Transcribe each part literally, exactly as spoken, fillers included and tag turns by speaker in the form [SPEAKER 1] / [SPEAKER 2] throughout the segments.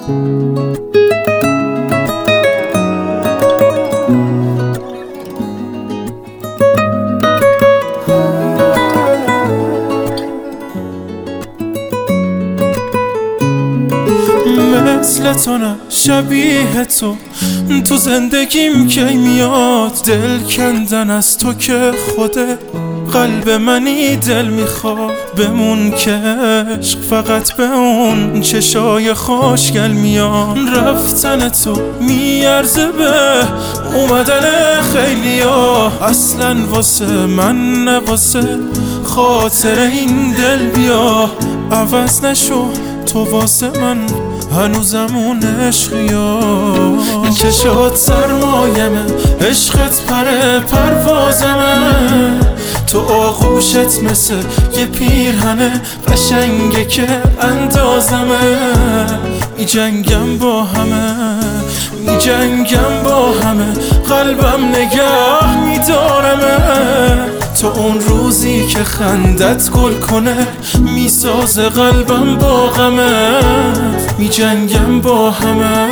[SPEAKER 1] مثل تو نه شبیه تو تو زندگیم کی میاد، دل کندن از تو که خوده قلب منی دل میخواد. بمون که عشق فقط به اون چشای خوشگل میاد. رفتن تو میارزه به اومدن خیلیا، اصلا واسه من نه واسه خاطر این دل بیا. عوض نشو تو واسه من هنوزم اون عشقیا. چشات سرمایمه عشقت پر پروازمه، تو آغوشت مثل یه پیرهنه قشنگه که اندازمه. می جنگم با همه می جنگم با همه قلبم نگه می دارمه. تو اون روزی که خندت گل کنه میسازه قلبم با غمه. می جنگم با همه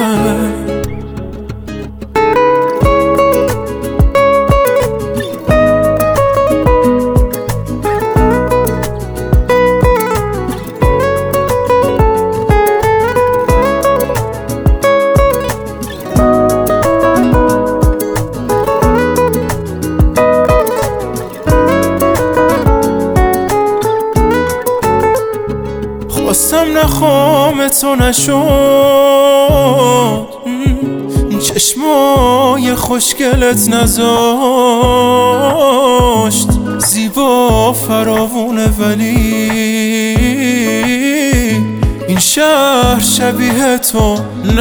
[SPEAKER 1] خواستم نخوام تو نشد، چشمای خوشگلت نذاشت زیبا فراوونه، ولی این شهر شبیه تو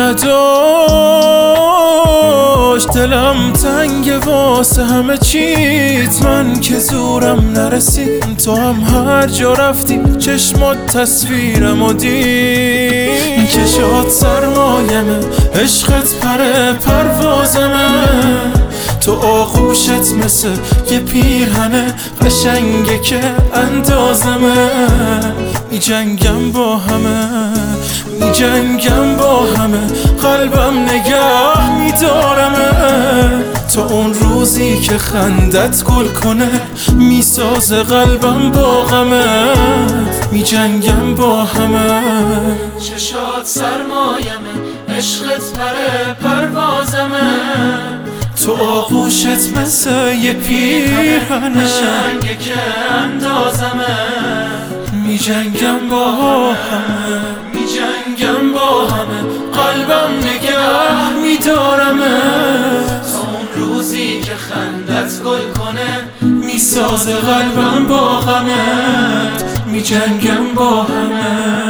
[SPEAKER 1] نداشت. دلم تنگ واسه همه چیت، من که زورم نرسید تو هم هر جا رفتی چشمات تصویرم و دید. چشات سرمایمه عشقت پر پروازمه، تو آغوشت مثل یه پیرهنه قشنگه که اندازمه. می جنگم با همه می جنگم با همه قلبم نگه می دارمه. تو اون روزی که خندت گل کنه میسازه قلبم با غمه. می جنگم با همه
[SPEAKER 2] چشات سرمایمه عشقت پر پروازمه،
[SPEAKER 1] تو آغوشت مثل یه پیرهنه
[SPEAKER 2] قشنگه که اندازمه.
[SPEAKER 1] می جنگم با همه
[SPEAKER 2] می جنگم با همه قلبم نگه می
[SPEAKER 1] دارمه.
[SPEAKER 2] تا اون روزی که خندت گل کنه
[SPEAKER 1] میسازه قلبم با غمت. می جنگم با همه